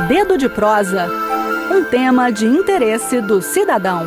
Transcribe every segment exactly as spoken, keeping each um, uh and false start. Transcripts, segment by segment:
Dedo de Prosa, um tema de interesse do cidadão.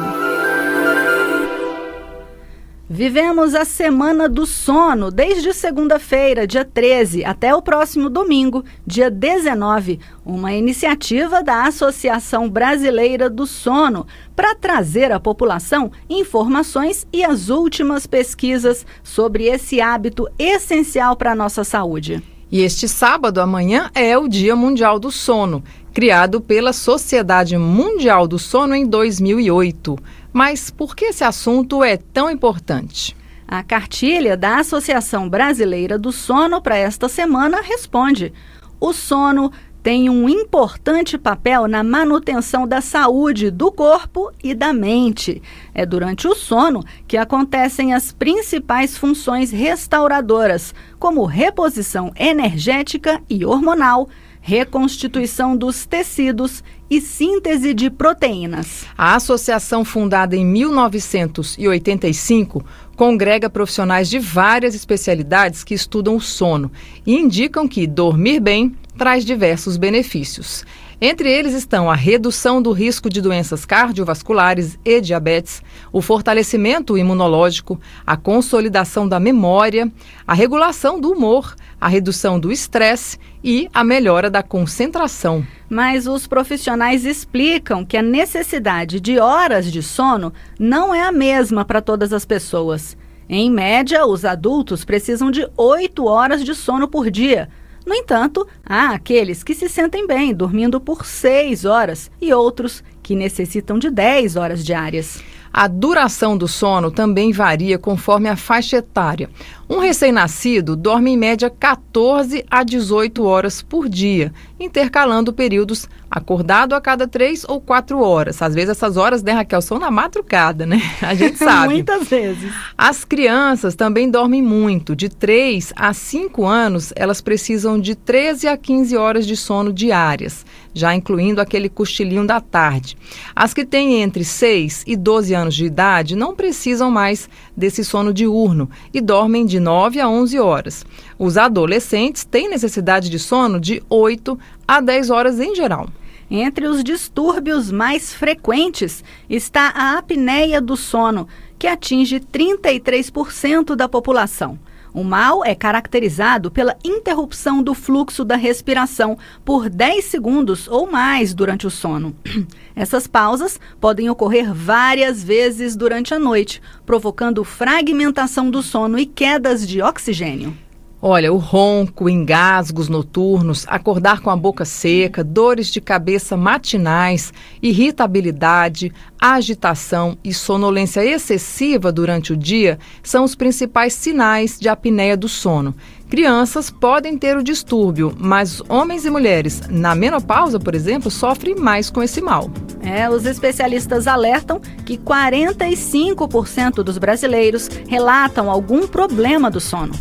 Vivemos a Semana do Sono desde segunda-feira, dia treze, até o próximo domingo, dia dezenove, uma iniciativa da Associação Brasileira do Sono para trazer à população informações e as últimas pesquisas sobre esse hábito essencial para a nossa saúde. E este sábado, amanhã, é o Dia Mundial do Sono, criado pela Sociedade Mundial do Sono em dois mil e oito. Mas por que esse assunto é tão importante? A cartilha da Associação Brasileira do Sono para esta semana responde: o sono tem um importante papel na manutenção da saúde do corpo e da mente. É durante o sono que acontecem as principais funções restauradoras, como reposição energética e hormonal, reconstituição dos tecidos e síntese de proteínas. A associação, fundada em mil novecentos e oitenta e cinco, congrega profissionais de várias especialidades que estudam o sono e indicam que dormir bem traz diversos benefícios. Entre eles estão a redução do risco de doenças cardiovasculares e diabetes, o fortalecimento imunológico, a consolidação da memória, a regulação do humor, a redução do estresse e a melhora da concentração. Mas os profissionais explicam que a necessidade de horas de sono não é a mesma para todas as pessoas. Em média, os adultos precisam de oito horas de sono por dia. No entanto, há aqueles que se sentem bem dormindo por seis horas e outros que necessitam de dez horas diárias. A duração do sono também varia conforme a faixa etária. Um recém-nascido dorme em média quatorze a dezoito horas por dia, intercalando períodos acordado a cada três ou quatro horas. Às vezes essas horas, né, Raquel, são na madrugada, né? A gente sabe. Muitas vezes. As crianças também dormem muito. De três a cinco anos, elas precisam de treze a quinze horas de sono diárias, já incluindo aquele cochilinho da tarde. As que têm entre seis e doze anos de idade não precisam mais desse sono diurno e dormem de nove a onze horas. Os adolescentes têm necessidade de sono de oito a dez horas em geral. Entre os distúrbios mais frequentes está a apneia do sono, que atinge trinta e três por cento da população. O mal é caracterizado pela interrupção do fluxo da respiração por dez segundos ou mais durante o sono. Essas pausas podem ocorrer várias vezes durante a noite, provocando fragmentação do sono e quedas de oxigênio. Olha, o ronco, engasgos noturnos, acordar com a boca seca, dores de cabeça matinais, irritabilidade, agitação e sonolência excessiva durante o dia são os principais sinais de apneia do sono. Crianças podem ter o distúrbio, mas homens e mulheres na menopausa, por exemplo, sofrem mais com esse mal. É, os especialistas alertam que quarenta e cinco por cento dos brasileiros relatam algum problema do sono.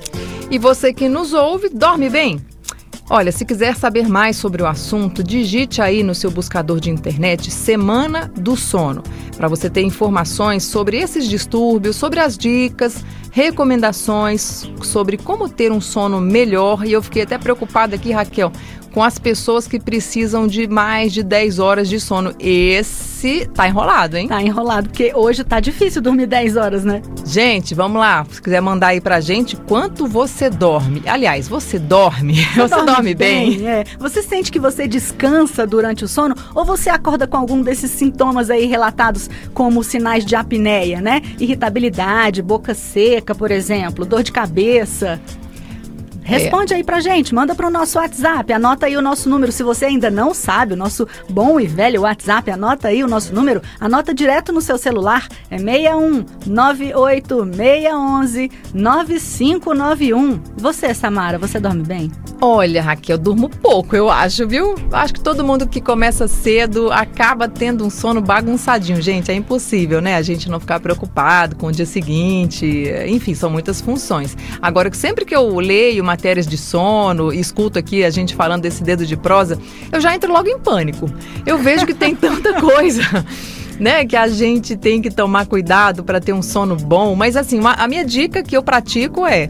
E você que nos ouve, dorme bem? Olha, se quiser saber mais sobre o assunto, digite aí no seu buscador de internet Semana do Sono, para você ter informações sobre esses distúrbios, sobre as dicas, recomendações sobre como ter um sono melhor. E eu fiquei até preocupada aqui, Raquel, com as pessoas que precisam de mais de dez horas de sono. Esse tá enrolado, hein? Tá enrolado, porque hoje tá difícil dormir dez horas, né? Gente, vamos lá. Se quiser mandar aí pra gente quanto você dorme. Aliás, você dorme? Você, você dorme, dorme bem? bem? É. Você sente que você descansa durante o sono ou você acorda com algum desses sintomas aí relatados como sinais de apneia, né? Irritabilidade, boca seca, por exemplo, dor de cabeça. Responde é. aí pra gente, manda pro nosso WhatsApp, anota aí o nosso número, se você ainda não sabe, o nosso bom e velho WhatsApp, anota aí o nosso número, anota direto no seu celular, é seis um nove oito seis um um nove cinco nove um. Você, Samara, você dorme bem? Olha, Raquel, eu durmo pouco, eu acho, viu? Acho que todo mundo que começa cedo acaba tendo um sono bagunçadinho. Gente, é impossível, né? A gente não ficar preocupado com o dia seguinte, enfim, são muitas funções. Agora, sempre que eu leio uma matérias de sono, e escuto aqui a gente falando desse dedo de prosa, eu já entro logo em pânico. Eu vejo que tem tanta coisa, né, que a gente tem que tomar cuidado para ter um sono bom. Mas assim, uma, a minha dica que eu pratico é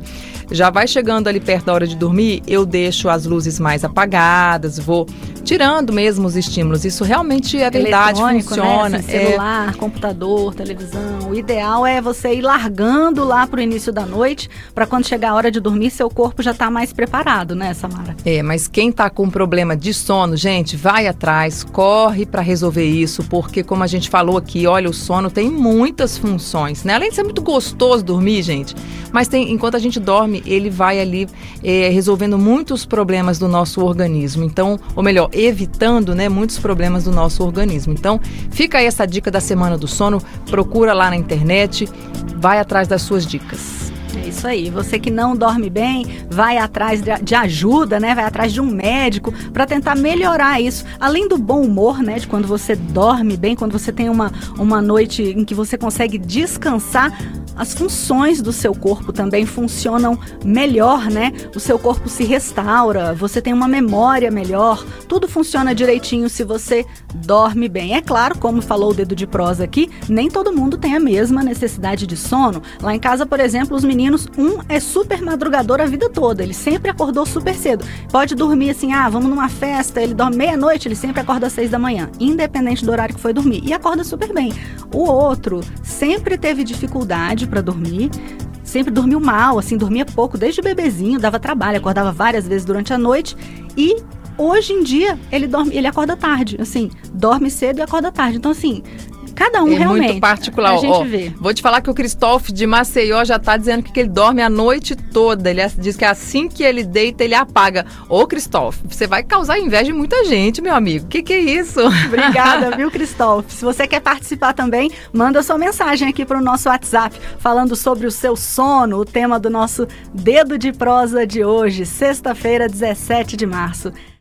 já vai chegando ali perto da hora de dormir, eu deixo as luzes mais apagadas, vou tirando mesmo os estímulos. Isso realmente é verdade, funciona. Né? Assim, celular, é... computador, televisão. O ideal é você ir largando lá pro início da noite, para quando chegar a hora de dormir, seu corpo já tá mais preparado, né, Samara? É, mas quem tá com problema de sono, gente, vai atrás, corre para resolver isso, porque como a gente falou aqui, olha, o sono tem muitas funções, né? Além de ser muito gostoso dormir, gente, mas tem, enquanto a gente dorme, ele vai ali é, resolvendo muitos problemas do nosso organismo. Então, ou melhor, evitando, né, muitos problemas do nosso organismo. Então, fica aí essa dica da Semana do Sono, procura lá na internet, vai atrás das suas dicas. É isso aí, você que não dorme bem, vai atrás de, de ajuda, né? Vai atrás de um médico para tentar melhorar isso. Além do bom humor, né? De quando você dorme bem, quando você tem uma, uma noite em que você consegue descansar, as funções do seu corpo também funcionam melhor, né? O seu corpo se restaura, você tem uma memória melhor, tudo funciona direitinho se você dorme bem. É claro, como falou o Dedo de Prosa aqui, nem todo mundo tem a mesma necessidade de sono. Lá em casa, por exemplo, os meninos, um é super madrugador a vida toda, ele sempre acordou super cedo. Pode dormir assim, ah, vamos numa festa, ele dorme meia-noite, ele sempre acorda às seis da manhã, independente do horário que foi dormir, e acorda super bem. O outro sempre teve dificuldade para dormir, sempre dormiu mal, assim, dormia pouco, desde bebezinho, dava trabalho, acordava várias vezes durante a noite e hoje em dia ele dorme, ele acorda tarde, assim, dorme cedo e acorda tarde. Então, assim, cada um é realmente. Muito particular. A gente Ó, vê. Vou te falar que o Cristóvão de Maceió já tá dizendo que ele dorme a noite toda. Ele diz que assim que ele deita, ele apaga. Ô, Cristóvão, você vai causar inveja em muita gente, meu amigo. Que que é isso? Obrigada, viu, Cristóvão? Se você quer participar também, manda sua mensagem aqui para o nosso WhatsApp, falando sobre o seu sono, o tema do nosso Dedo de Prosa de hoje, sexta-feira, dezessete de março.